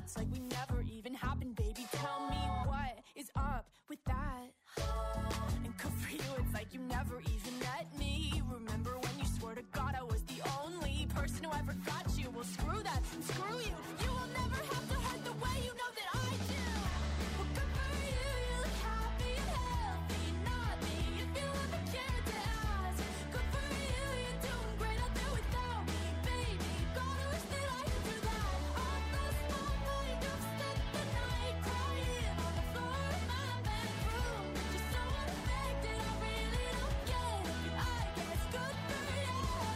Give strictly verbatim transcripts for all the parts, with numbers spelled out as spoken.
It's like we never even happened, baby. Tell me what is up with that? And good for you, it's like you never even met me. Remember when you swore to God I was the only person who ever got you? Well, screw that, screw you. You will never have to hurt the way you know that I do. Well, good for you, you look happy and healthy. Not me, if you ever cared to ask. Good for you, you're doing great out there without me, baby. God, I wish that I could do that. I lost my mind, I've spent the night crying on the floor of my bedroom. Just so unaffected, I really don't get it. I guess good for you.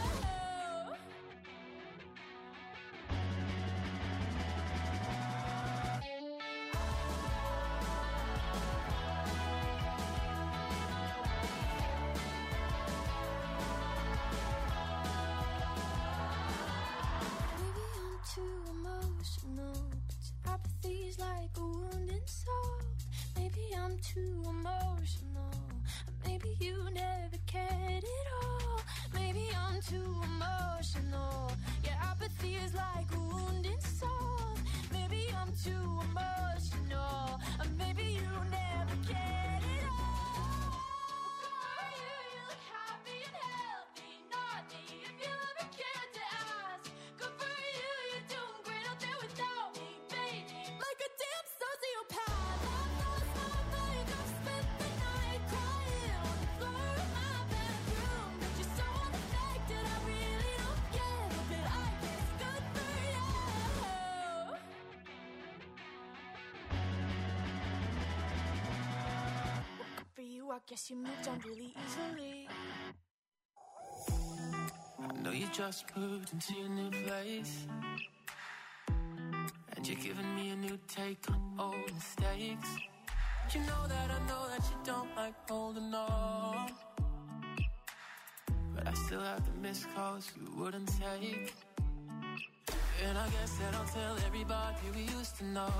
Maybe I'm too emotional, but apathy's like a wounded soul. Maybe I'm too emotional, maybe you never cared at all. Maybe I'm too emotional, yeah, apathy is like a wounded soul. Maybe I'm too emotional, maybe you never cared at all. You, you look happy and healthy, not me, if you ever cared to ask. Good for you, you're doing great out there without me, baby. Like a damn sociopath, I've lost my mind, I've spent the night crying on the floor of my bedroom. But you're so unaffected, I really don't get it, but I guess good for you. Well, good for you, I guess you moved on really easily. I know you just moved into your new place, and you're giving me a new take on old mistakes. You know that I know that you don't like holding on, but I still have the missed calls you wouldn't take. And I guess that I'll tell everybody we used to know.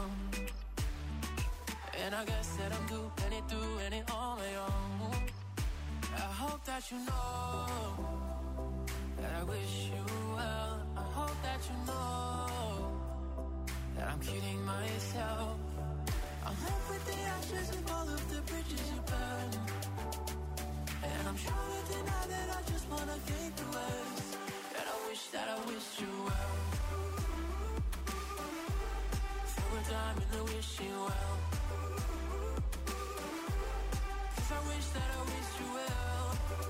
And I guess that I'm doing it, doing it on my own. I hope that you know that I wish you well. I hope that you know that I'm kidding myself. I'm left with the ashes of all of the bridges you burned, and I'm trying to deny that I just wanna think the worst. And I wish that I wish you well. Throw a dime in the wishing well, 'cause I wish that I wish you well.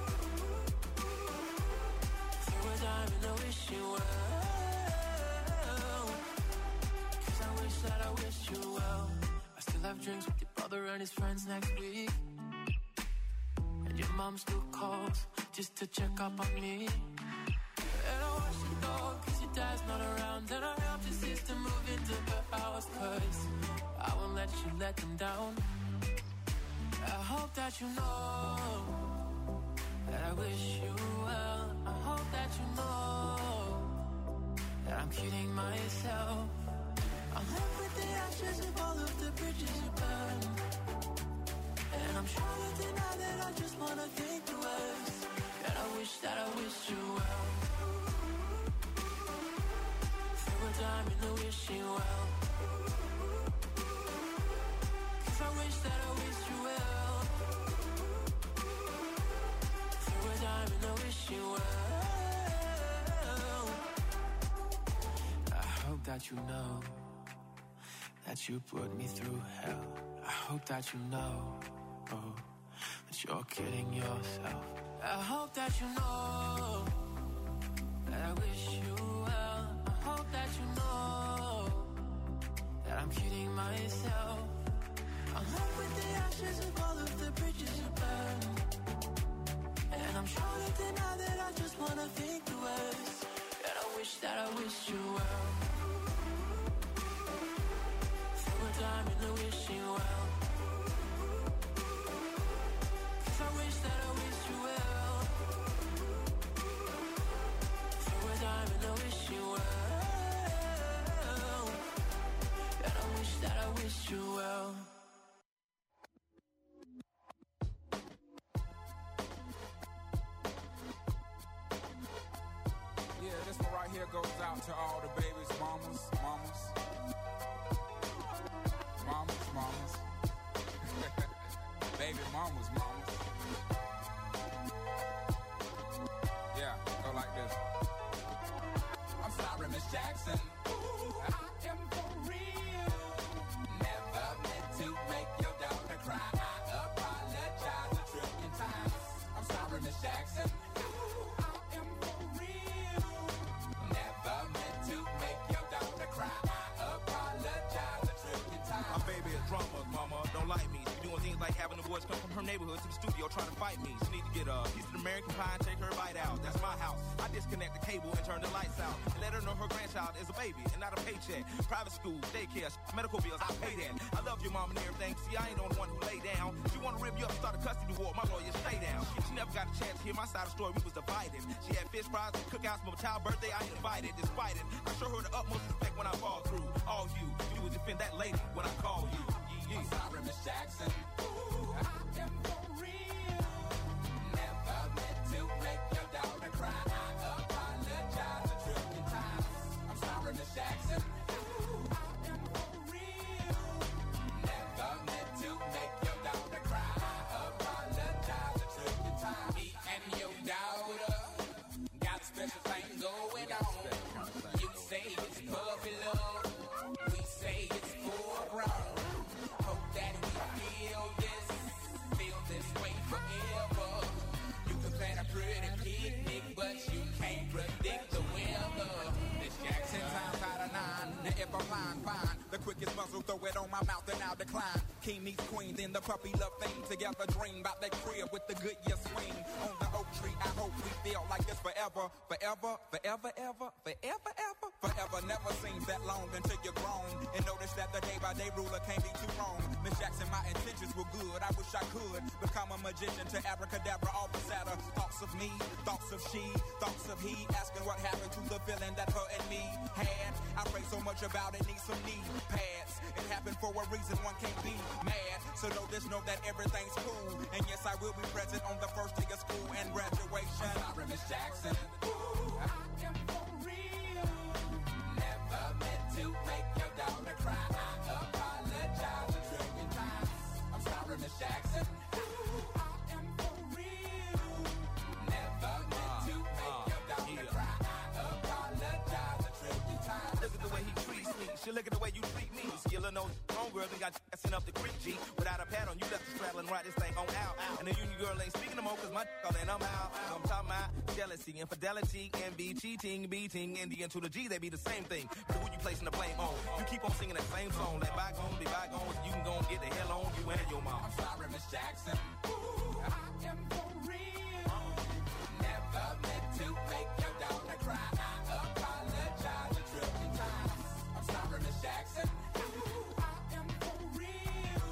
Throw a dime in the wishing well, 'cause I wish that I wish you well. I still have drinks with your brother and his friends next week, and your mom still calls just to check up on me. And I watch you go, 'cause your dad's not around, and I helped your sister move into her house, 'cause I won't let you let them down. I hope that you know that I wish you well. I hope that you know that I'm kidding myself. I'm left with the ashes of all of the bridges you burned, and I'm trying to deny that I just wanna think the worst. And I wish that I wish you well. Throw a dime in the wishing well, 'cause I wish that I wish you well. Throw a dime in the wishing well. I hope that you know that you put me through hell. I hope that you know, oh, that you're kidding yourself. I hope that you know that I wish you well. I hope that you know that I'm kidding myself. I'm left with the ashes of all of the bridges you burned, and I'm trying to deny that I just wanna think the worst. And I wish that I wish you well. Throw a dime in the wishing well, 'cause I wish that I wish you well. Throw a dime in the wishing well, and I wish that I wish you well. Yeah, this one right here goes out to all the babies, mamas, mamas. her neighborhood to the studio trying to fight me. She need to get a piece of American pie and take her bite out. That's my house. I disconnect the cable and turn the lights out. And let her know her grandchild is a baby and not a paycheck. Private school, daycare, medical bills, I pay that. I love your mom and everything. See, I ain't the only one who lay down. She wanna rip you up and start a custody war. My lawyer, stay down. She never got a chance to hear my side of the story. We was divided. She had fish fries and cookouts for my child's birthday. I ain't invited. Despite it, I show her the utmost respect when I fall through. All you, you would defend that lady when I call you. Yeah, yeah. I'm sorry, Miss Jackson. Ooh, I am for real. Never meant to make your daughter cry. I apologize a trillion times. I'm sorry, Miss Jackson. Ooh, I am for real. Never meant to make your daughter cry. I apologize a trillion times. Me and your daughter got a special thing going on. You say it's puppy love. We say it's full grown. Hope that we feel this, feel this way forever. You can plan a pretty picnic, but you can't predict the weather. Miss Jackson, times out of nine. Now if I'm lying, fine. The quickest muzzle, throw it on my mouth and I'll decline. King meets queen, then the puppy love thing. Together dream about that crib with the good year swing. On the oak tree, I hope we feel like this forever. Forever, forever, ever, forever, ever. Forever never seems that long until you're grown. And notice that the day by day ruler can't be too wrong. Miss Jackson, my intentions were good. I wish I could become a magician to abracadabra, all the sadder. Thoughts of me, thoughts of she, thoughts of he. Asking what happened to the feeling that her and me had. I pray so much about it, need some knee pads. It happened for a reason, one can't be mad. So know this, know that everything's cool. And yes, I will be present on the first day of school and graduation. I'm sorry, Miss Jackson. Ooh, I am for real. Never meant to make your daughter cry. I apologize a trillion times. I'm sorry, Miss Jackson. Ooh, I am for real. Never meant to make your daughter cry. I apologize a trillion times. Look at the way he treats me. She look at the way you treat me. Skillin' those homegirls and got sent up the creek, G. Without a pad on, you left the straddle and ride this thing on out. And the union girl ain't speaking no more cause my all and I'm out. So I'm talking about jealousy, infidelity, envy, cheating, beating, and the N to the G, they be the same thing. But who you placing the blame on? You keep on singing that same song. Let bygones be bygones. You can go and get the hell on you and your mom. I'm sorry, Miss Jackson. Ooh, I am for real. Never meant to make your daughter cry. I apologize a trillion times. I'm sorry, Miss Jackson. Ooh, I am for real.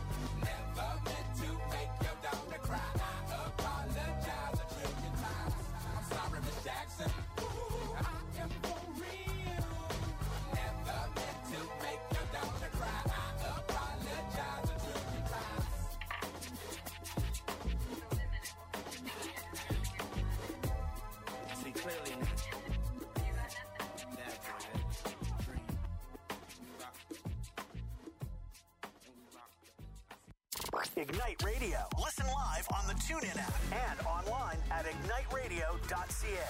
Never meant to make your daughter cry. I apologize a trillion times. I'm sorry, Miss Jackson. Ooh, I am for real. Never meant to make your daughter cry. I apologize a trillion times. See clearly now. Ignite Radio. Listen live on the TuneIn app and online at ignite radio dot c a.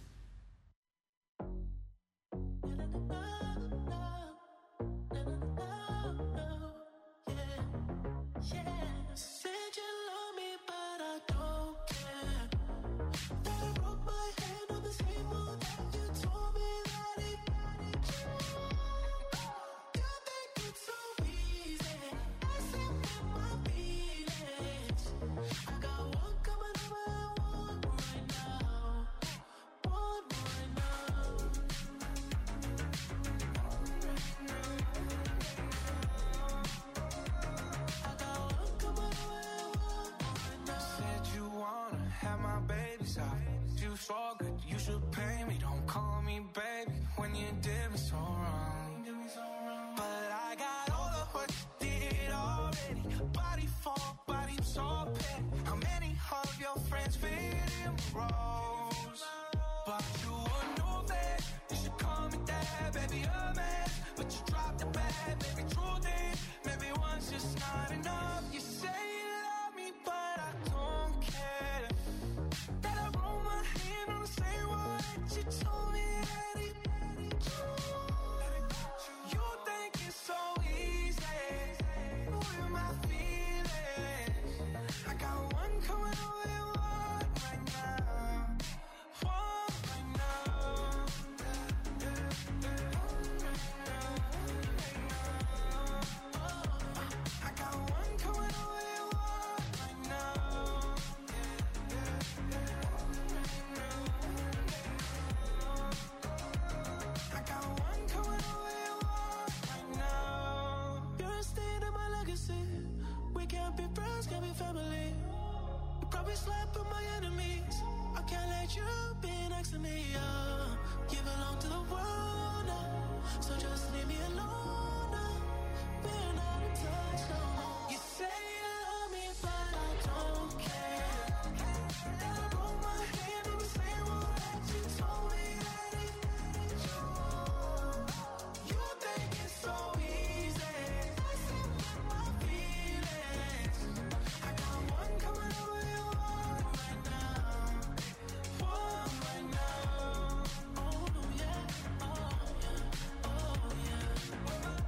So good, you should pay me. Don't call me baby when you did me so wrong. But I got all of what you did already. Body for body, so petty. How many of your friends fit in rows? But you would know that you should call me dad, baby, a man. But you dropped the bag, baby, truth is, maybe one's just not enough. You say you love me, but I don't care. That I roll my hand on the same one that you told me that it, you think it's so easy with my feelings. I got one coming away one right now. us can be family. You probably slept with my enemies. I can't let you be next to me, uh. You belong to the world now, so just leave me alone now. We're not in touch no more. You say you love me, but I don't care. And I broke my hand in the same one that you told me that it ain't you. You think it's so easy. Messing with my feelings. I got one coming over your one right now. One right now. Oh yeah, oh yeah, oh yeah.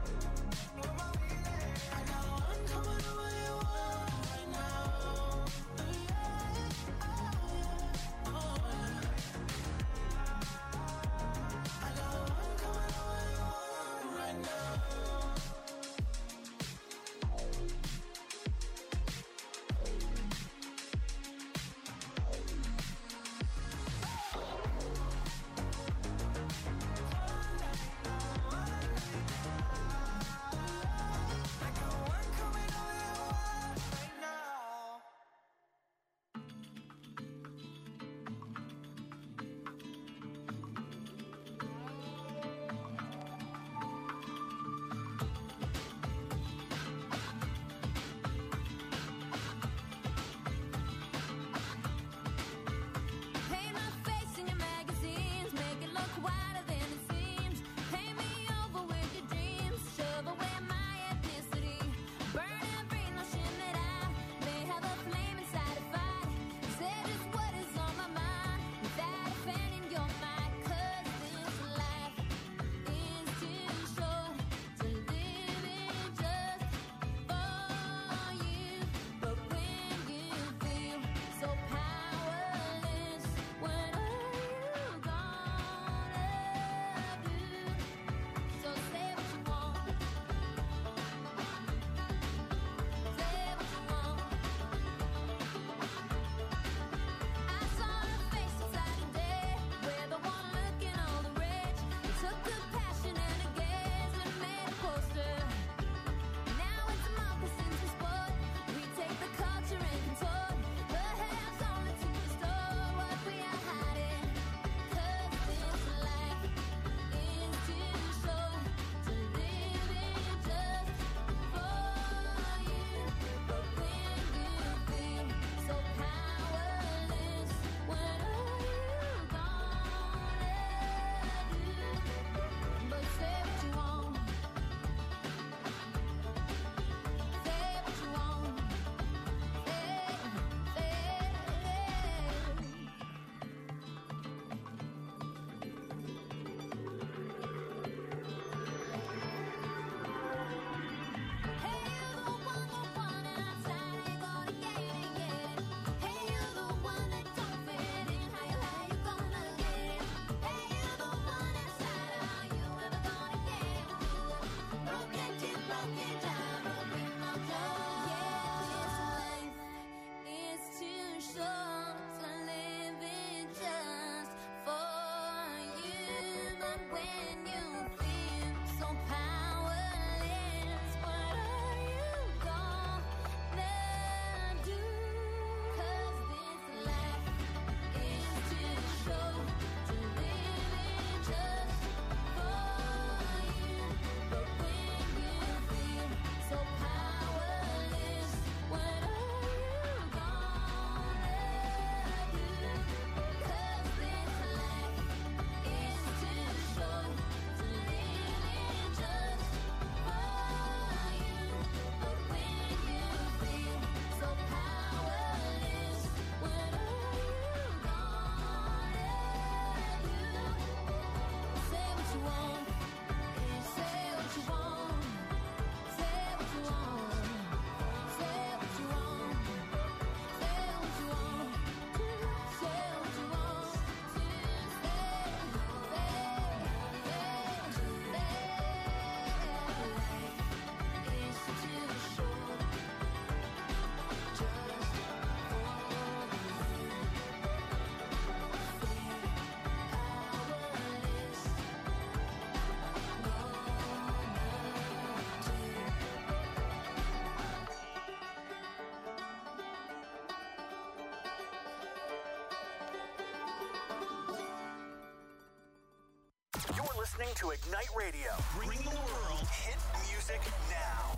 You're listening to Ignite Radio, bringing the world hit music now.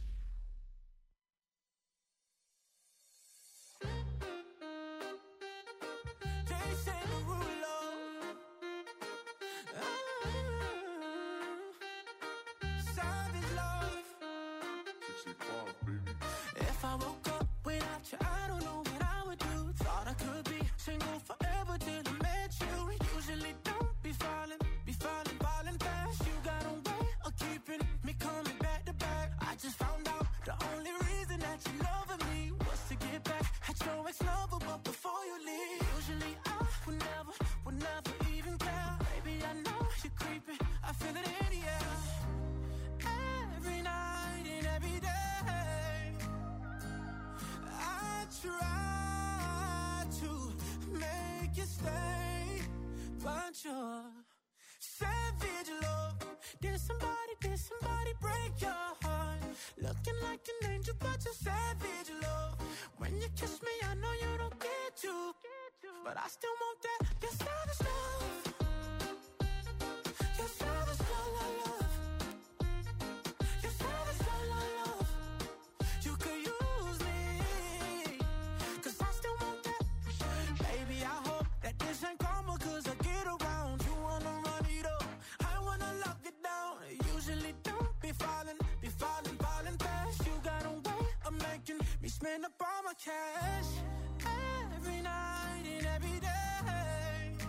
If I woke up without you, I don't know what I would do. Thought I could be single forever till I met you. Usually don't be falling, be falling, falling fast. You got a way of keeping me coming back to back. I just found out the only reason that you loving me was to get back at your ex-lover, but before you leave, usually I would never, would never even care. Baby, I know you're creeping, I feel it in the air. Every night and every day I try to make you stay, but you're savage love. Did somebody, did somebody break your heart? Looking like an angel, but you're savage love. When you kiss me, I know you don't get to, but I still want that. You're savage love. You're savage love, love, love. You're savage love, love, love. You could use me, cause I still want that. Baby, I hope that this ain't karma, cause I get around. You wanna run it up, I wanna lock it down. Usually don't be falling, be falling, falling fast. You got a way of making me spend up all my cash. Every night and every day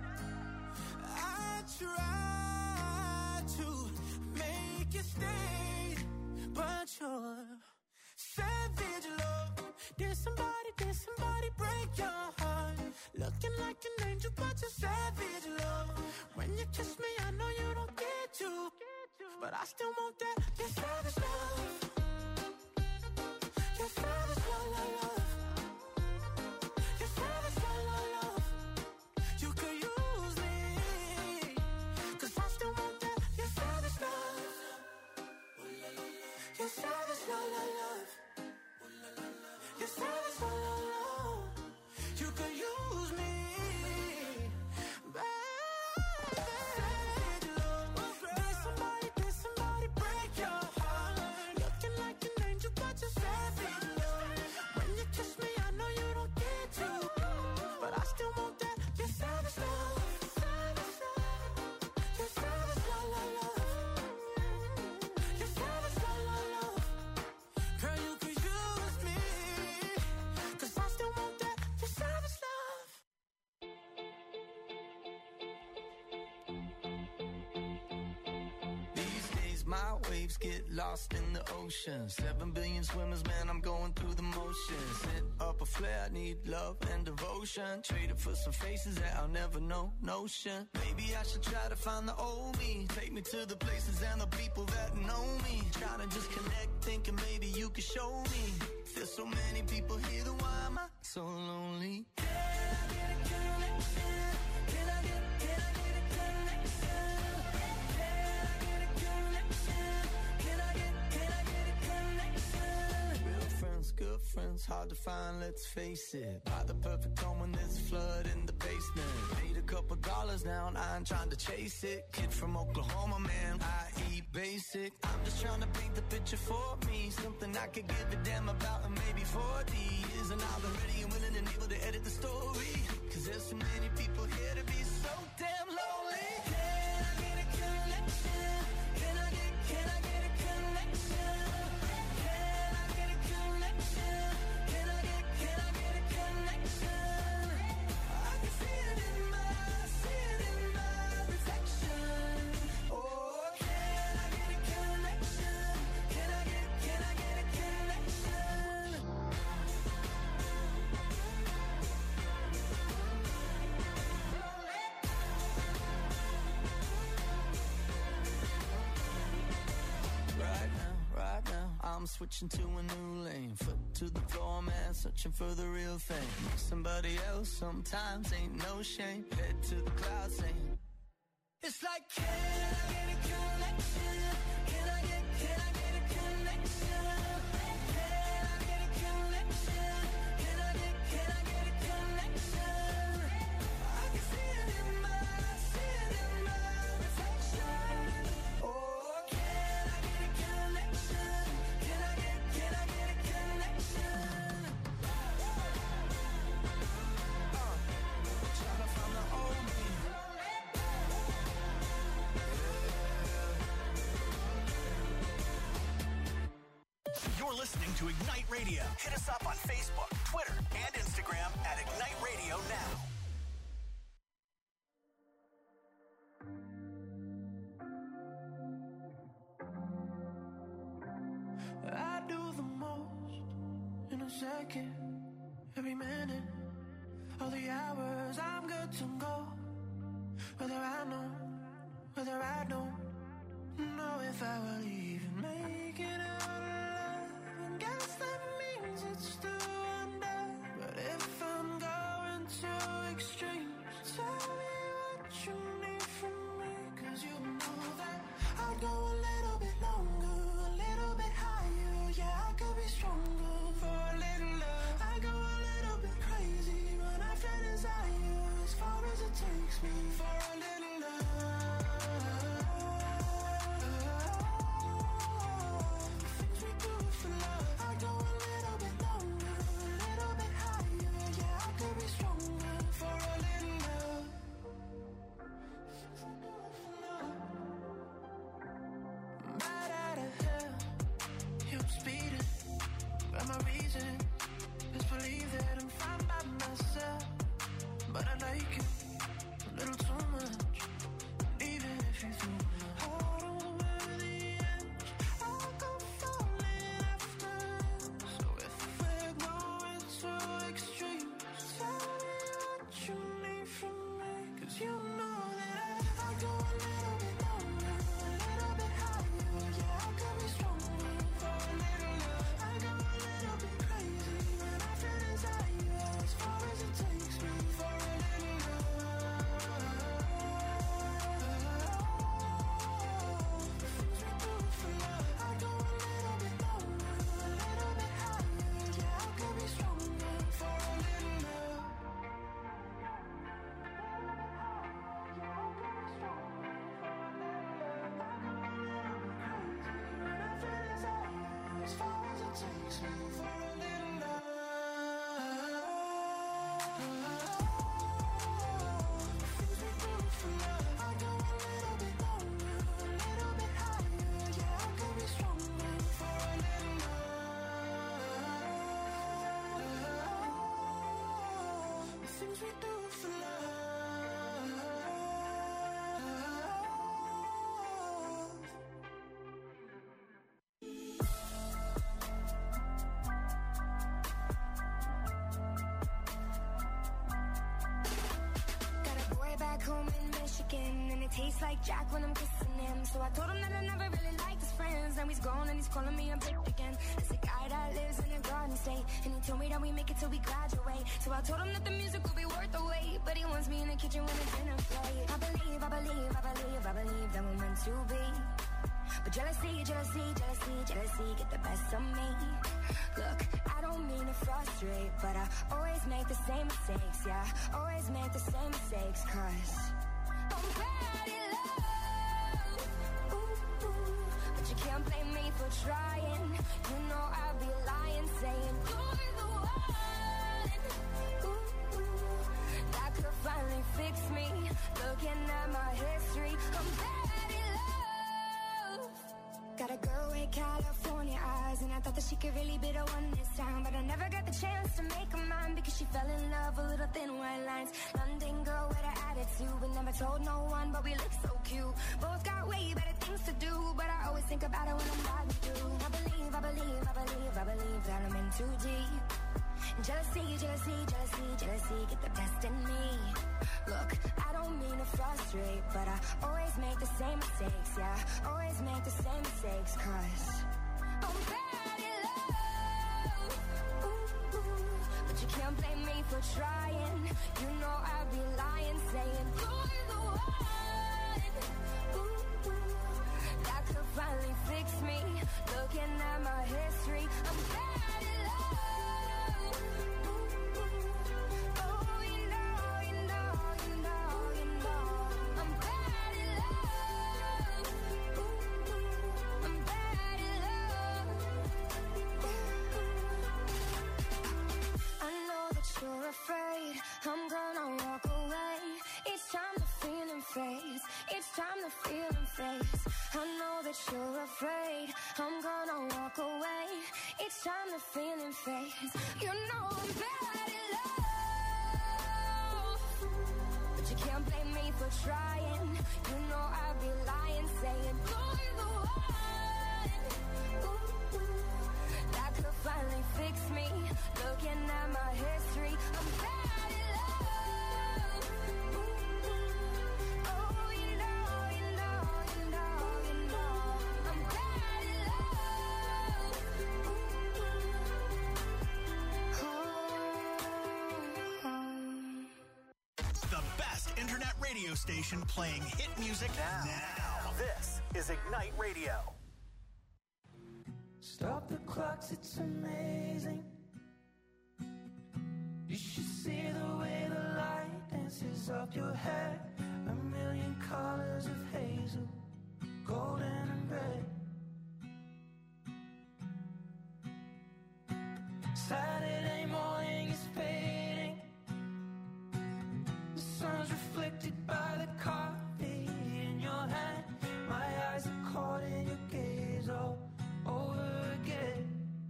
I try to make you stay, but you're savage love. Did somebody, did somebody break your heart? Looking like an angel, but you're savage love. When you kiss me, I know you don't get to, but I still want that. You're savage love. You're savage love, love, love. You're savage love, love, love. You could use me, cause I still want that. You're savage love. You're savage love, love, love. You're savage love, love, love. You could use me, baby. Savage love. Did somebody, did somebody break your heart? Looking like an angel, but you're savage love. When you kiss me, I know you don't get to, but I still want that. You're savage love. Savage love. You're savage love, love, love. You're savage love, love, love. Girl, you could use me, cause I still want that. You're savage love. These days my waves get lost in the ocean. Seven billion swimmers, man, I'm going through the motions. Set up a flare, need love and devotion. Trade it for some faces that I'll never know, notion. Maybe I should try to find the old me. Take me to the places and the people that know me. Trying to just connect, thinking maybe you could show me. There's so many people here, then why am I so lonely? Can I get a connection? Can I get, can I get a connection? Can I get a connection? Can I get, can I get a connection? Real friends, good friends, hard to find, let's face it. Buy the perfect home when there's a flood in the basement. Made a couple dollars now and I ain't trying to chase it. Kid from Oklahoma, man, I eat basic. I'm just trying to paint the picture for me. Something I could give a damn about in maybe forty years. And I'll be ready and willing and able to edit the story. Cause there's so many people here to be so damn lonely. Can I get a connection? Can I get, can I get a connection? Can I get a connection? Can I get, can I get a connection? I can see it in my, see it in my reflection. Oh, can I get a connection? Can I get, can I get a connection? Right now, right now, I'm switching to a new lane. Foot to the floor, man, searching for the real thing. Somebody else sometimes ain't no shame. Head to the clouds saying, it's like, can I get a connection? Can I get, can I get a connection? Can I get a connection? Can I get, can I get a connection? I can see it in my, see it in my reflection. listening to Ignite Radio. Hit us up on Facebook, Twitter, and Instagram at Ignite Radio Now. I do the most in a second, every minute of the hours. I'm good to go, whether I know, whether I don't know if I will even make it out alive. And guess that means it's still under. But if I'm going to extremes, tell me what you need from me. Cause you know that I'd go a little bit longer, a little bit higher. Yeah, I could be stronger for a little love. I go a little bit crazy when I feel desire, as far as it takes me for a little love. Things we do for love. I go a little bit longer, a little bit higher. Yeah, I could be stronger for a little love. Right out of hell, I'm speeding, but my reason is believe that I'm fine by myself. But I like it a little too much, even if you threw my heart over the edge, I'll go falling after. So if we're going to extremes, tell me what you need from me. Cause you know that I, I go a little bit longer, a little bit higher. Yeah, I could be stronger for a little love. I go a little bit crazy when I feel desire, as far as it takes me for a little love. The things we do for love. I go a little bit longer, a little bit higher. Yeah, I could be stronger for a little love. As far as it takes me for a little love. Things we do for love. I go a little bit longer, a little bit higher. Yeah, I could be stronger for a little love. The things we do for love. Got a boy back home in Michigan, and it tastes like Jack when I'm kissing him. So I told him that I never really liked his friends. Now he's gone and he's calling me a bitch again. It's a guy that lives in a garden state, and he told me that we make it till we graduate. So I told him that the music will be worth the wait, but he wants me in the kitchen when the dinner plate. I believe, I believe, I believe, I believe that we're meant to be. But jealousy, jealousy, jealousy, jealousy get the best of me. Look, I don't mean to frustrate, but I always make the same mistakes, yeah. Always make the same mistakes, cause I'm bad in love. Ooh, ooh. But you can't blame me for trying. You know I'd be lying, saying you're the one. Ooh, ooh. That could finally fix me. Looking at my history, I'm bad in love. Got a girl with California eyes, and I thought that she could really be the one this time. But I never got the chance to make her mine, because she fell in love with little thin white lines. London girl with an attitude, but never told no one, but we look so cute. Both got way better things to do, but I always think about it when I'm riding through. I believe, I believe, I believe, I believe that I'm in too deep. Jealousy, jealousy, jealousy, jealousy get the best in me. Look, I don't mean to frustrate, but I always make the same mistakes, yeah. Always make the same mistakes, cause I'm bad in love. Ooh, ooh. But you can't blame me for trying. You know I'd be lying, saying you're the one. Ooh, ooh. That could finally fix me. Looking at my history, I'm bad in love. Ooh, ooh. Oh, you know, you know, you know, you know, I'm bad in love. Ooh, ooh. I'm bad in love. I know that you're afraid I'm gonna walk away. Each time the feeling fades, each time the feeling fades. I know that you're afraid I'm gonna walk away. each time the feeling fades. You know I'm bad at love, but you can't blame me for trying. You know I'd be lying, saying you're the one. Ooh, that could finally fix me. Looking at my history, I'm bad at love. Ooh, oh, you know, you know, you know, you know, I'm bad at love. Ooh, oh, oh. The best internet radio station playing hit music now. now. This is Ignite Radio. Stop the clocks, it's amazing. You should see the way the light dances up your hair. A million colors of hazel, golden and red. Saturday morning is fading. The sun's reflected by the coffee in your hand. My eyes are caught in your gaze all over again.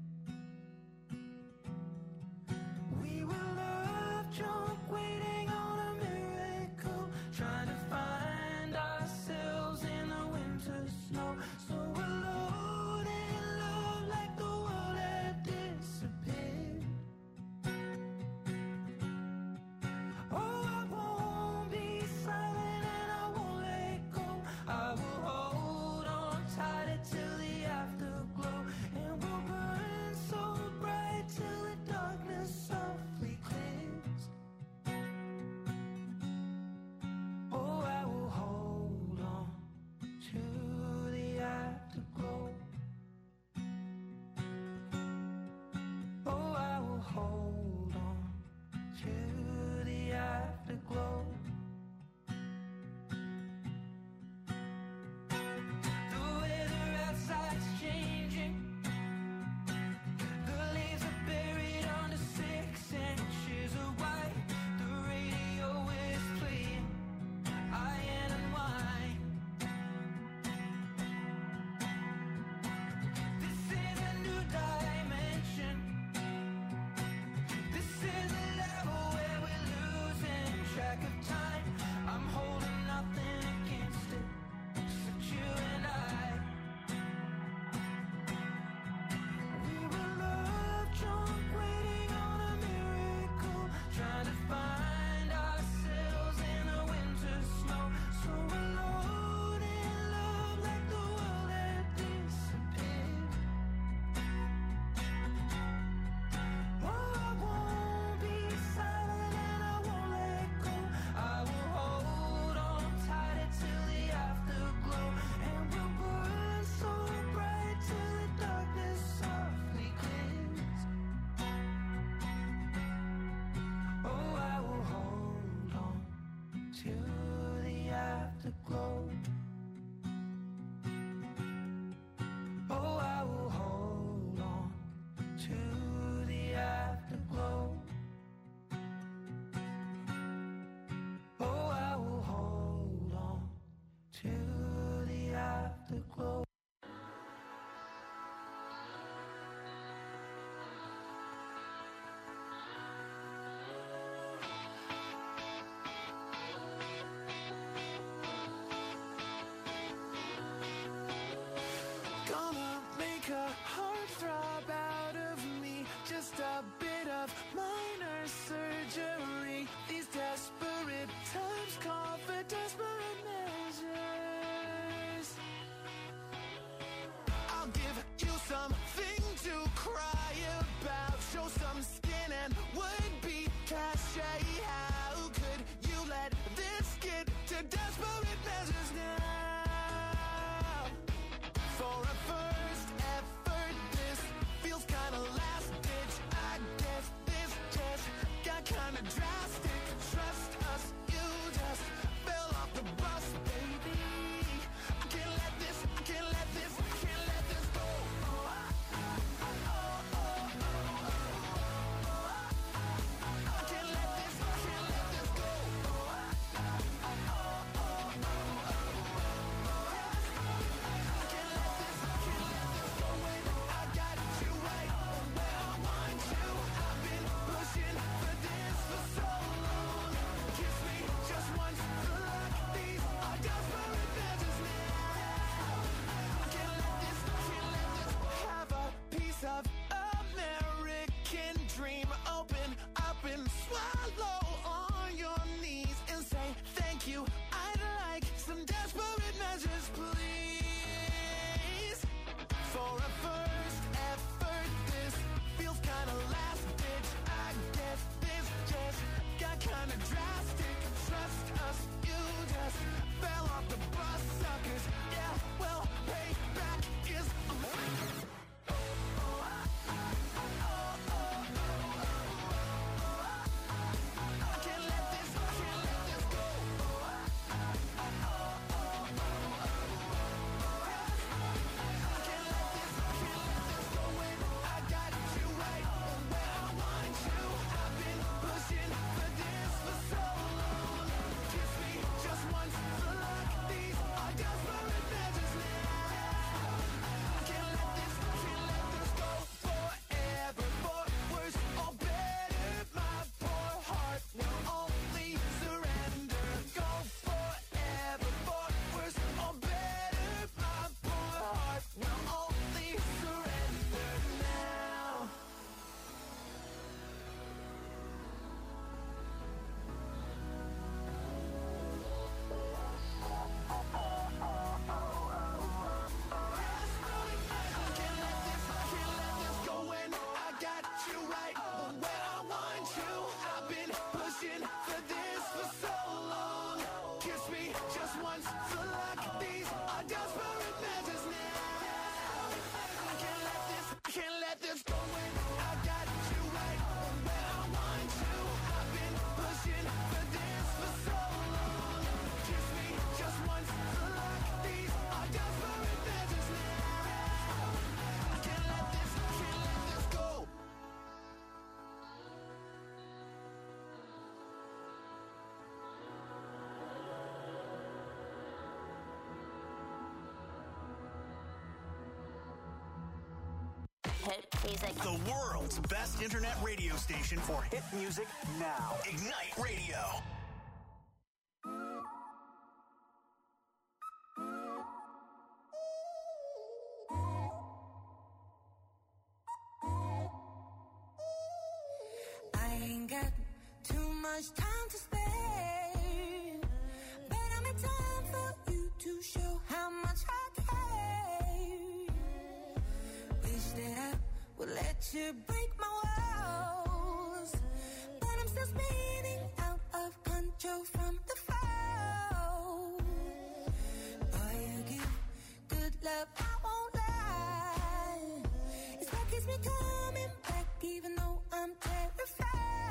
We were love drunk, waiting on a miracle, trying to find ourselves in the winter snow. So alone in love, like the world had disappeared. Oh, I won't be silent and I won't let go. I will hold on tighter till the afterglow, and we'll burn so bright till the darkness softly clears. Oh, I will hold on to the afterglow. Oh, I will hold on to the afterglow. The weather outside's changing. The leaves are buried under six inches of white. The radio is playing iron and wine. This is a new dimension. This is a level where we're losing track of time. I'm holding nothing against it, except you and I. We were love drunk, waiting on a miracle, trying to find ourselves in the winter snow. So alone in love, like the world had disappeared. Oh, I won't be silent and I won't let go. I will hold on tighter till the afterglow, and we'll burn so bright till the darkness softly clears. Oh, I will hold on to the afterglow. Oh, I will hold on to the afterglow. Oh, I will hold on to the afterglow. Gonna make a heart throb out of me, just a bit of minor surgery. These desperate times call for desperate measures. I'll give you something to cry about, show some skin and would be cachet. How could you let this get to desperate measures now? For a first effort, this feels kinda last ditch. I guess this just got kinda drastic. Trust us, you just fell off the bus, baby. I can't let this, I can't let this, I can't let this go. Oh, I, I, oh, oh, oh, oh. I can't let this, I can't let this go. Oh, I, I, oh, oh, oh, oh. hit music. The world's best internet radio station for hit music now. Ignite Radio. I ain't got too much time to spare, but I'm in time for you to show how much I care. Wish that I would let you break my walls, but I'm still spinning out of control from the fall. Boy, you give good love, I won't lie. It's what keeps me coming back, even though I'm terrified.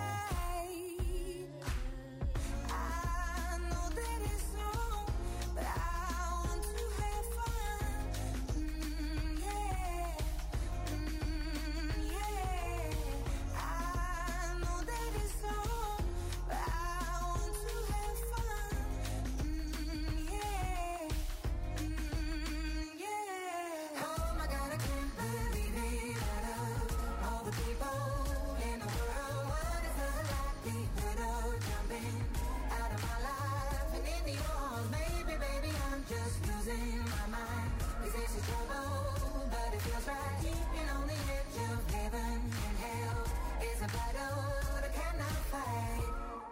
I know that it's wrong, but I want to have fun. Mm, yeah, mm, yeah. I know that it's wrong, but I want to have fun. Mm, yeah, mm, yeah. Oh my God, I can't believe it. Out of all the people in the world, what is the likelihood of jumping out of my life and into yours? Maybe, baby, I'm just losing my mind. This is trouble, but it feels right. Keeping on the edge of heaven and hell is a battle that I cannot fight.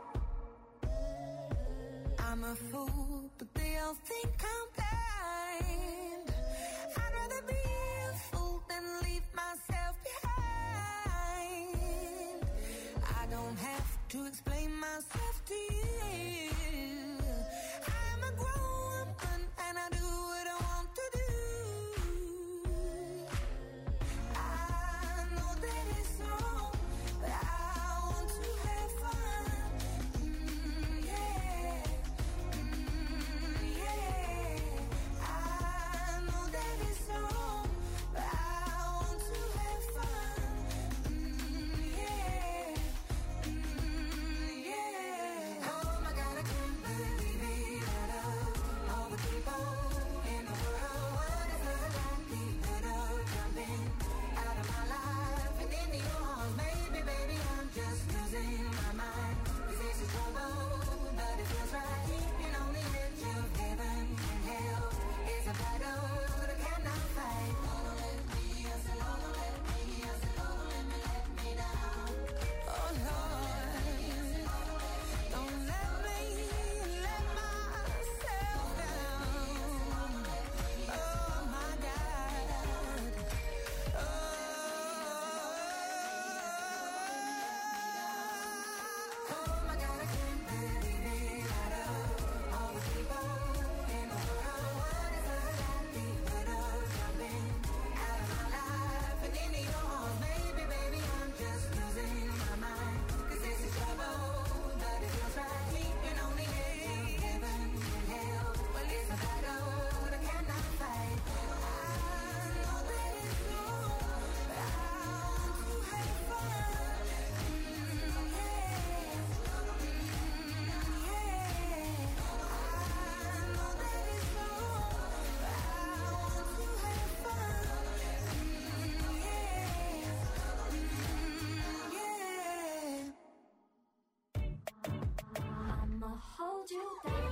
I'm a fool, but they all think I'm blind. I'd rather be a fool than leave myself behind. I don't have to explain myself to you. I'm a grown woman and I do what I want to do. I know that it's wrong, but I want to have fun. Mm, yeah, mm, yeah. I know that it's wrong, but I want to have fun. Mm, yeah, mm, yeah. Oh my God, I can't believe it. Out of all the people in the world, what is the likelihood of jumping out of my life and into yours? Maybe, baby, I'm just losing my mind. This is trouble, but it feels right. Keeping on the edge of heaven and hell is a battle that I cannot fight. Don't let me, I said, don't let me, I said, don't let me let me down. Oh Lord, don't let me let myself down. Oh my God. Oh, oh my God, I can't believe it. Out of all the people in the world, what is the likelihood of jumping out of my life and into yours? Maybe, baby, I'm just losing my mind. 'Cause this is trouble, but it feels right. Keeping on the edge of heaven and hell. Well, it's a battle that I cannot fight. I know that it's wrong, but I want to have fun. Mm, yeah, mm, yeah. I know that it's wrong, but I want to have fun. Mm, yeah, mm, yeah. I'ma hold you down.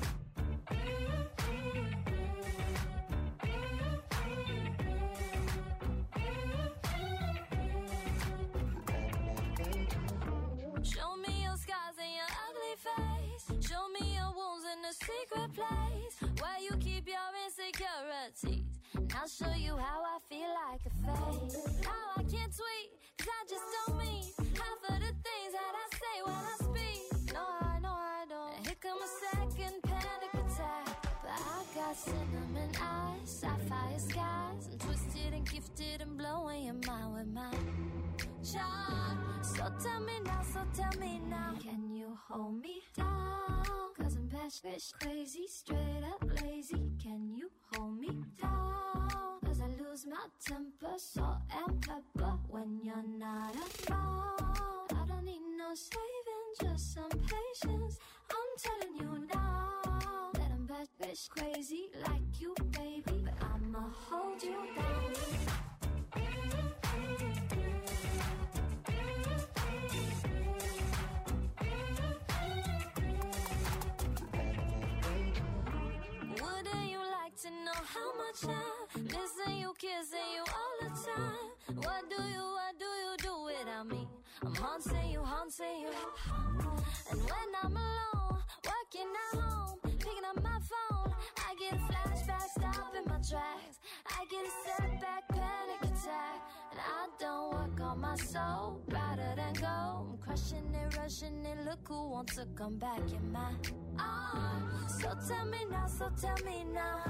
Show me your scars and your ugly face. Show me your wounds in a secret place where you keep your insecurities. And I'll show you how I feel like a fake. How I can't tweet, 'cause I just don't mean half of the things that I say when I speak. No, I know I don't. And here come a second panic attack. But I got cinnamon eyes, sapphire skies. I'm twisted and gifted and blowing your mind with my charm. So tell me now, so tell me now, can you hold me down? 'Cause I'm batshit crazy, straight up lazy. Can you hold me down? 'Cause I lose my temper, salt and pepper when you're not around. I don't need no saving, just some patience. I'm telling you now that I'm batshit crazy like you, baby. But I'ma hold you down. time. Missing you, kissing you all the time. What do you, what do you do without me? I'm haunting you, haunting you. And when I'm alone, working at home, picking up my phone, I get a flashback, stopping my tracks. I get a setback, panic attack. And I don't work on my soul, rather than go. I'm crushing it, rushing it, look who wants to come back in my arms. So tell me now, so tell me now.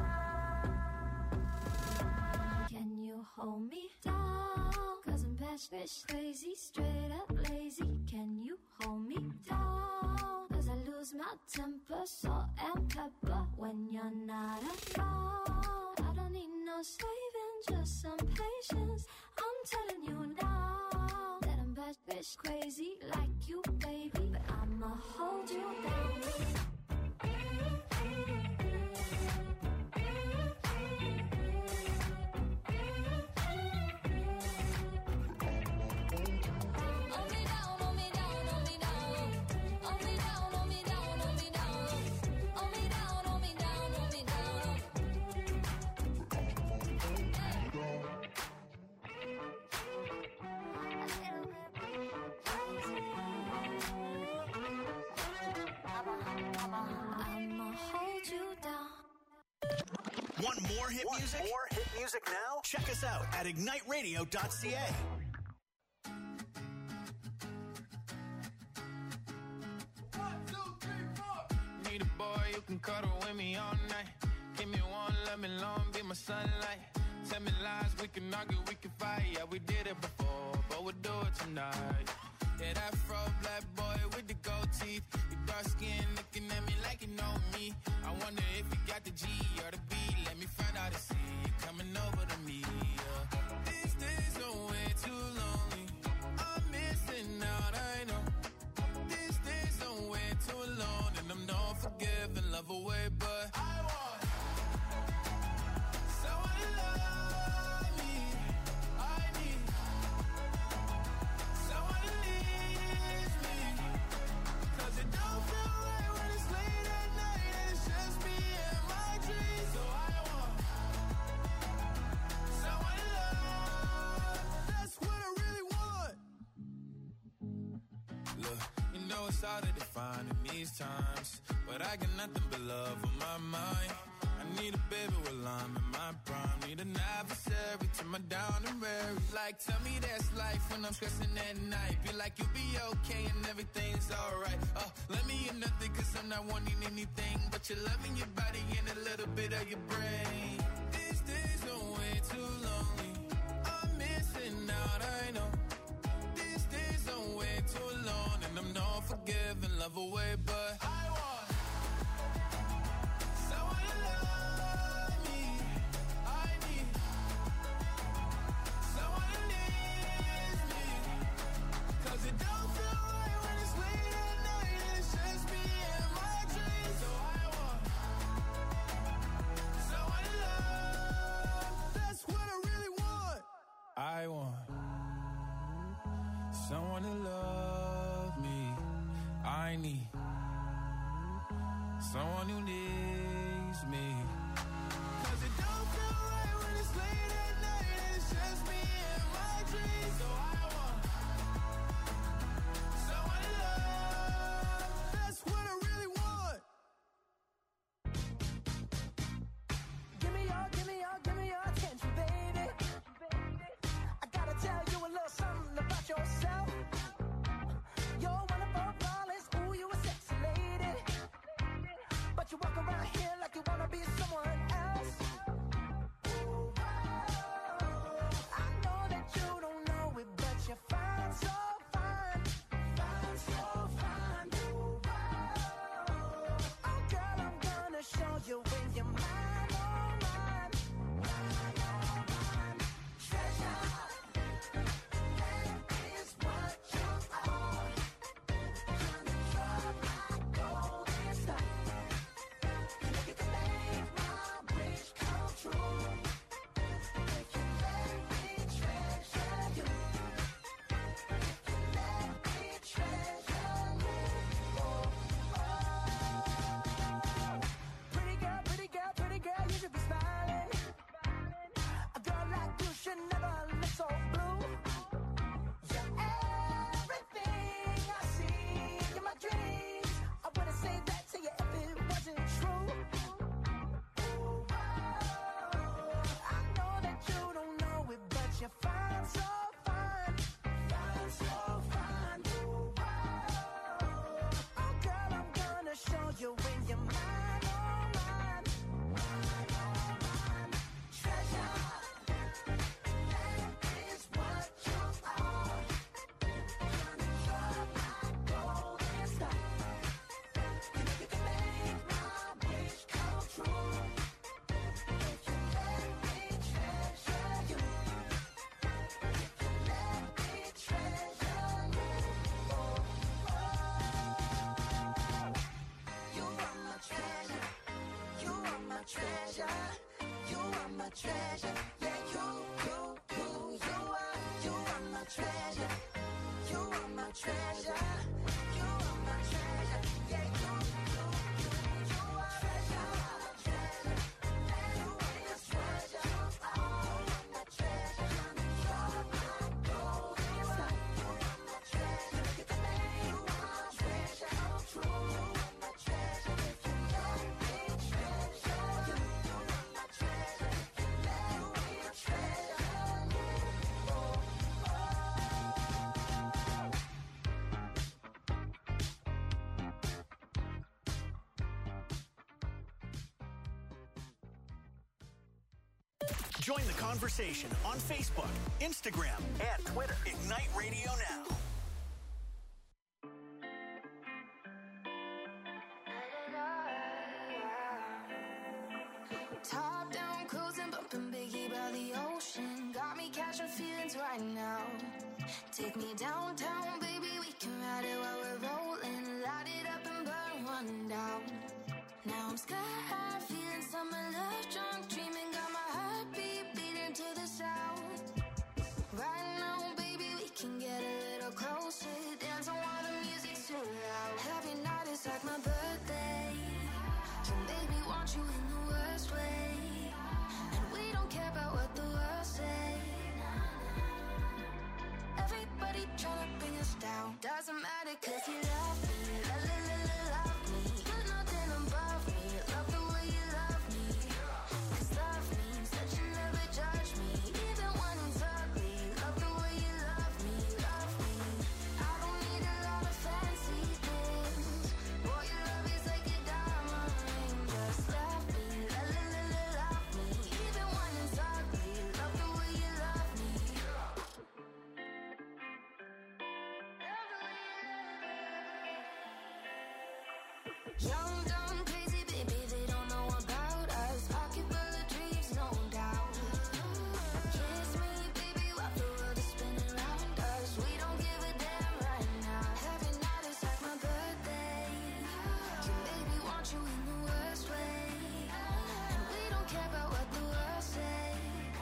Can you hold me down? Cause I'm best bitch crazy, straight up lazy. Can you hold me down? Cause I lose my temper, salt and pepper when you're not around. I don't need no saving, just some patience. I'm telling you now that I'm best bitch crazy like you, baby. But I'ma hold you down. Want more hit Want music? more hit music now? Check us out at ignite radio dot c a. Need a boy you can cuddle with me all night. Give me one, let me long, be my sunlight. Tell me lies, we can argue, we can fight. Yeah, we did it before, but we'll do it tonight. Yeah, that fro black boy with the gold teeth. You dark skin looking at me like you know me. I wonder if you got the G or the B. Let me find out and see you coming over to me. Yeah. These days are way too lonely. I'm missing out, I know. These days are way too alone, and I'm not forgiving, love away, but I want someone to love me. I need someone to leave me. Cause it don't feel right when it's late at night and it's just me and my dreams. So I want someone to love. That's what I really want. Look, you know it's hard to define in these times, but I got nothing but love on my mind. I need a baby while I'm in my prime. Need an adversary to my down and weary. Like, tell me that's life when I'm stressing at night. Be like, you'll be okay and everything's alright. Uh, let me in nothing cause I'm not wanting anything but your love in your body and a little bit of your brain. These days are way too lonely. I'm missing out, I know. These days are way too alone, and I'm not forgiving, love away, but I want someone to love me. I need someone to leave me. Cause it don't feel right when it's late at night and it's just me and my dreams. So I want someone to love. That's what I really want. I want someone to love me. I need someone who needs me. Cause it don't feel right when it's late at night and it's just me and my dreams. So I want someone to love. That's what I really want. Give me your, give me your, give me your attention, baby. I gotta tell you a little something about yourself. You're wonderful, flawless, ooh, you a sexy lady. But you walk around here like you wanna be someone else. Ooh, I know that you don't know it, but you're fine, so fine. Fine, so fine. Ooh, oh, girl, I'm gonna show you when you're mine, oh, mine. Mine, oh, mine. Treasure, that is what you are. Honey, you're my golden star. And if you can make my my treasure. Yeah, you, you, you, you are, you are my treasure. You are my treasure. You are my treasure. Yeah, you, you, you, you are treasure. Treasure. You are my treasure. You are my treasure. You are my gold. You are, you are my treasure. Look at the name. You are treasure. True. You are my treasure. If you let me treasure you, you are my treasure. If you let me treasure you, oh, oh. Join the conversation on Facebook, Instagram, and Twitter. Ignite Radio Now. Top down, cruising, bumping Biggie by the ocean. Got me catching feelings right now. Take me downtown, baby, we can ride it while we're rolling. Light it up and burn one down. Now I'm sky high, feeling summer love, drunk, dreaming, got my heartbeat beating to the sound. Right now, baby, we can get a little closer. Dance on while the music's too loud. Every night is like my birthday. So baby, want you in the worst way. And we don't care about what the world say. Everybody tryna bring us down. Doesn't matter cause you love me. La la la la love me. You're nothing above me. Love the way you love me. Cause love means that you never judge me. Even when it's ugly. Love the way you love me. Love me. I don't need a lot of fancy things. Boy, your love is like a diamond ring. Just love me. La la la la love me. Even when it's ugly. Love the way you love me. Young, dumb, crazy, baby, they don't know about us. Pocket full of dreams, no doubt. Kiss me, baby, while the world is spinning around us. We don't give a damn right now. Every night is like my birthday. So baby, want you in the worst way. And we don't care about what the world say.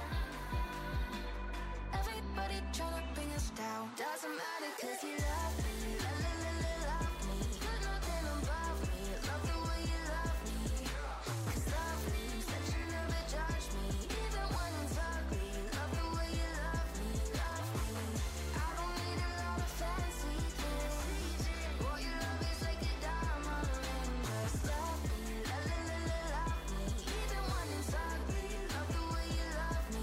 Everybody tryna bring us down. Doesn't matter cause you love me. La la la la love me. You're nothing above me. Love the way you love me. Cause love means that you never judge me. Even when it's ugly. Love the way you love me. Love me. I don't need a lot of fancy things. Boy, your love is like a diamond ring. Just love me. La la la la love me. Even when it's ugly. Love the way you love me.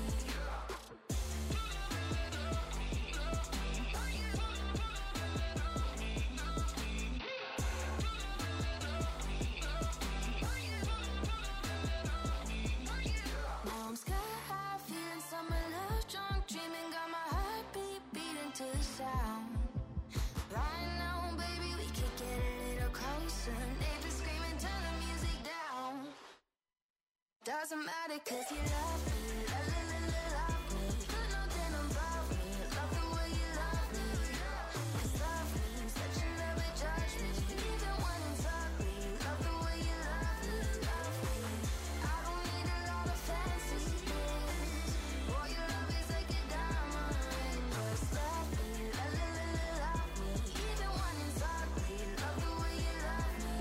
Now I'm sky high, feeling summer love, drunk, dreaming, got my heartbeat beating to the sound. Right now, baby, we could get a little closer. Neighbors screaming, turn the music down. Doesn't matter cause you love me. La la la la love me. You're nothing above me. Love the way you love me. Cause love means that you never judge me. Even when it's ugly. Love the way you love me. Love me. I don't need a lot of fancy things. Boy, your love is like a diamond ring. Just love me. La la la la love me. Even when it's ugly. Love the way you love me.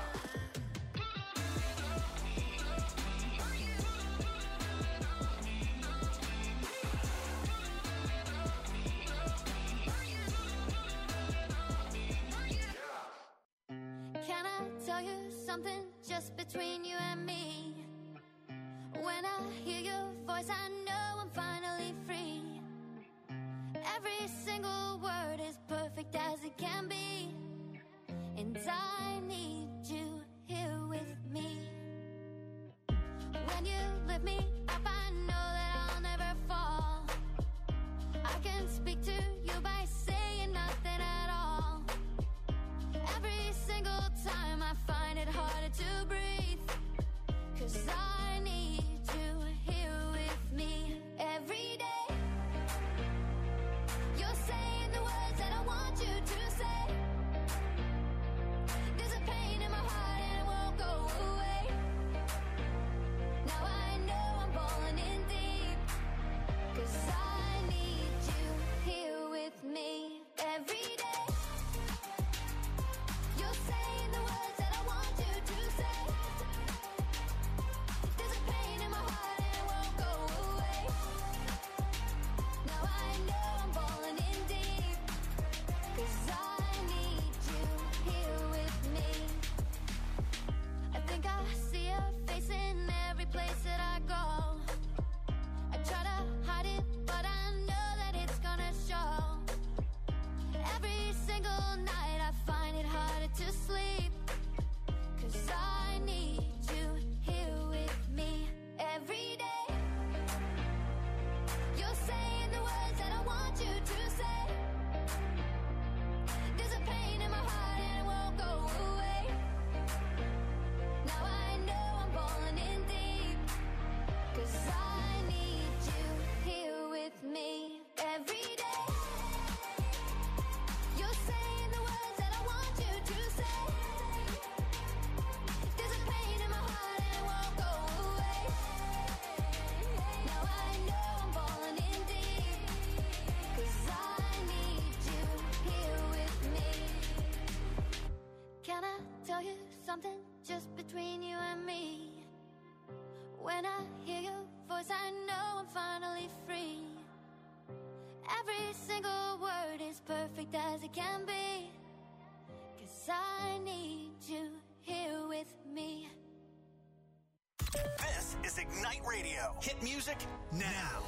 Can I tell you something just between you and me? When I hear your voice, I know I'm finally free. Every single word is perfect as it can be. And I need you here with me. When you lift me up, I know that I'll never fall. I can speak to you by saying nothing at all. Every single time I find it harder to breathe. Cause I need you here with me every day. You're saying the words that I want you to say. There's a pain in my heart and it won't go away. Now I know I'm falling in face in every place that I go. I try to hide it, but I know that it's gonna show. Every single night I find it harder to sleep, 'cause I need you here with me every day. You're saying the words that I want you to say. There's a pain in my heart and it won't go away. Now I know I'm falling in deep, 'cause I need you here with me every day. You're saying the words that I want you to say. There's a pain in my heart and it won't go away. Now I know I'm falling in deep, 'cause I need you here with me. Can I tell you something just between you and me? When I hear your voice, I know I'm finally free. Every single word is perfect as it can be, 'cause I need you here with me. This is Ignite Radio. Hit music now.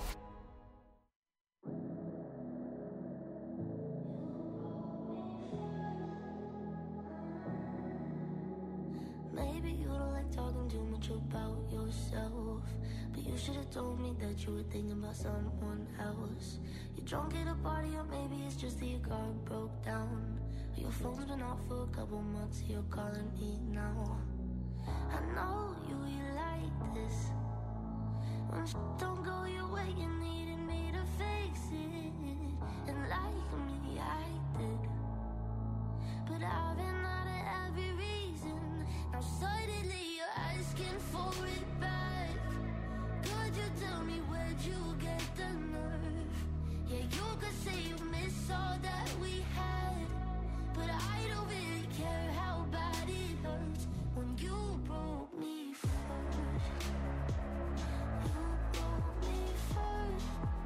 Maybe you don't like talking too much about yourself, but you should have told me that you were thinking about someone else. You're drunk at a party, or maybe it's just that your car broke down. Or your phone's been off for a couple months, you're calling me now. I know you, you like this. When shit don't go your way, you needed me to fix it. And like me, I did. But I've been out of every reason. Now suddenly you're asking for it back. Could you tell me where'd you get the nerve? Yeah, you could say you miss all that we had, but I don't really care how bad it hurts when you broke me first. You broke me first.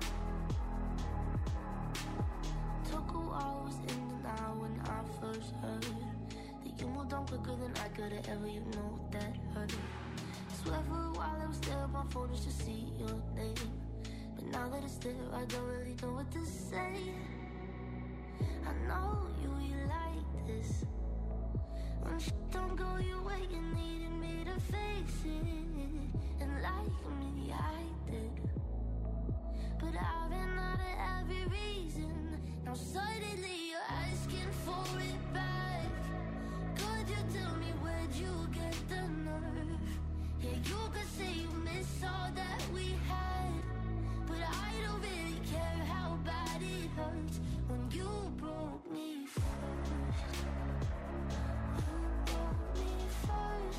Took a while, was in denial when I first heard that you moved on quicker than I could have ever, you know that hurt. Swear for a while I was there on my phone just to see your name, but now that it's there I don't really know what to say. I know you, you like this. When shit don't go your way, you needed me to fix it. And like me, I did. But I've been out of every reason. Now suddenly you're asking for it back. Could you tell me where'd you get the nerve? Yeah, you could say you miss all that we had, but I don't really care how bad it hurts when you broke me first. You broke me first.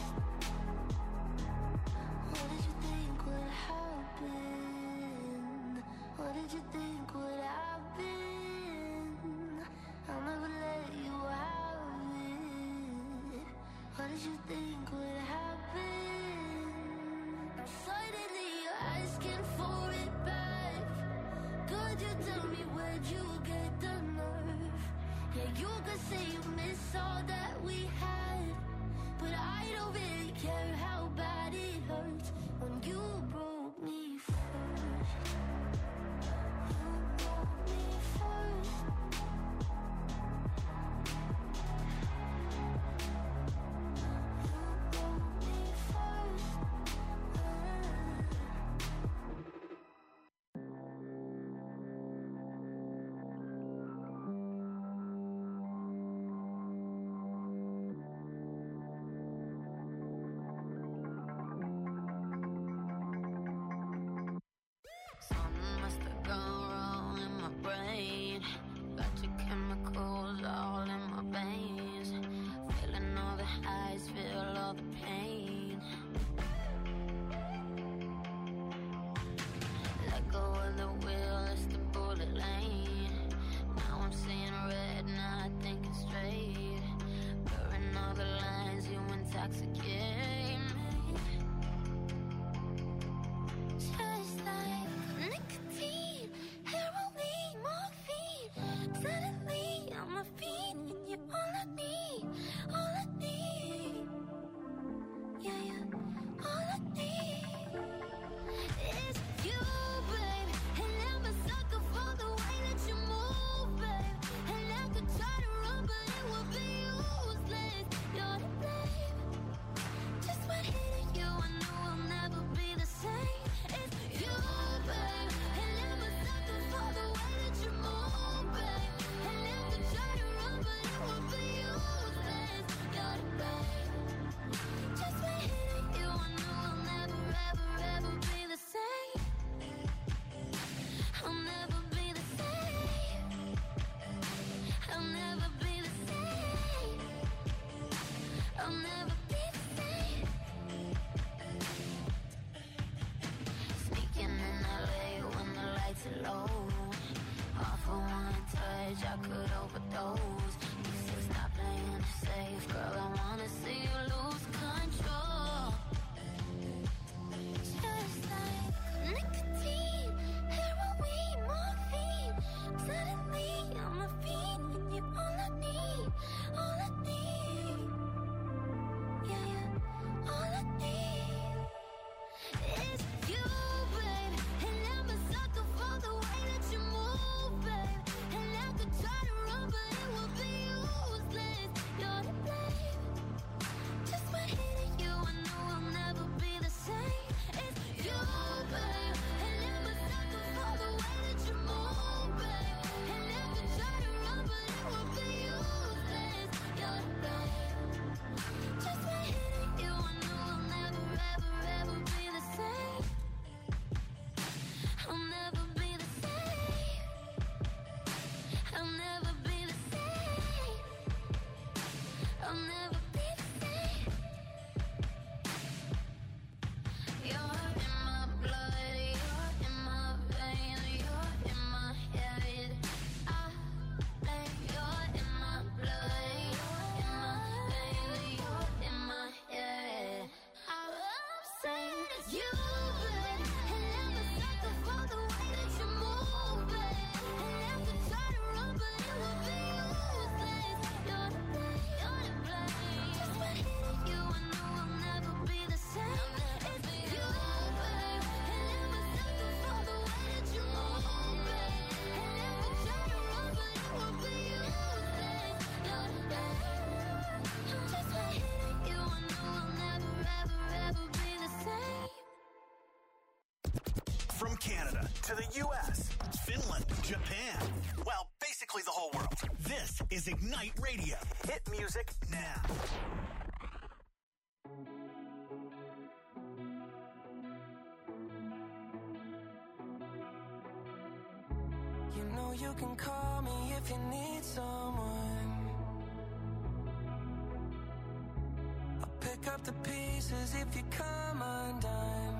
What did you think would happen? What did you think would happen? I'll never let you have it. What did you think would happen? Now suddenly you're asking for it back. Could you tell me where'd you get the nerve? Yeah, you could say you miss all that we had, but I don't really care how bad it hurts when you broke me first. You broke me first. You broke me first. Something must have gone wrong in my brain. Got your chemicals all in my veins. Feeling all the highs, feel all the pain. Let go of the wheel, it's the bullet lane. Now I'm seeing red, not thinking straight. Blurring all the lines, you intoxicate me. Just like nicotine, heroin, morphine. edge, I could overdose. You say stop playing it safe, girl, I wanna see you lose control. Just like nicotine, heroin, morphine. Suddenly I'm a fiend, and you're all I need, all I need. Yeah, yeah, all I need is you, babe. And I'm a sucker for the way that you move, babe. And I could try to run, but it will be useless. You're to blame. Just by hitting you, I know I'll never be the same. It's you, babe. And I'm a sucker for the way that you move, babe. And I could try to run, but it will be useless. You're to blame. Just by hitting you, I know I'll never, ever, ever be the same. I'll never be the same. I'll never be the same. I'll never be the same. You're in my blood, you're in my veins, you're in my head. I lay, you're in my blood, you're in my veins, you're in my head. I'm saying you, babe, and I'm a sucker for the way that you move, babe. And I could try to run, but it will be useless. You're to blame, you're to blame. Just by hitting you, I know I'll never be the same. It's you, babe, and I'm a sucker for the way that you move, babe. And I could try to run, but it will be useless. You're to blame. Just by hitting you, I know I'll never, ever, ever be the same. From Canada to the U S, Finland, Japan, well, basically the whole world. This is Ignite Radio. Hit music now. You know you can call me if you need someone. I'll pick up the pieces if you come undone.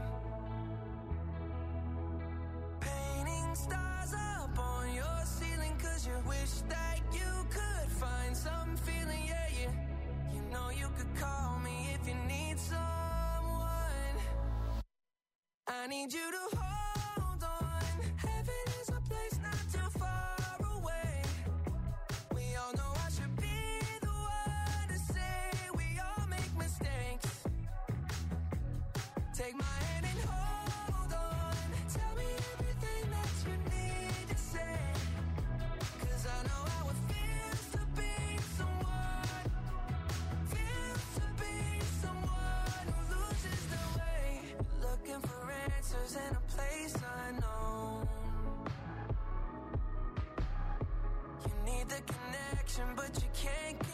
Painting stars up on your ceiling, cause you wish that you could find some feeling, yeah, yeah. You know you could call me if you need someone. I need you to hold on. Heaven is a place not too far away. We all know I should be the one to say we all make mistakes. Take my hand and hold on. Tell me everything that you need to say. Cause I know how it feels to be someone. Feels to be someone who loses their way. Looking for answers in a place unknown. You need the connection, but you can't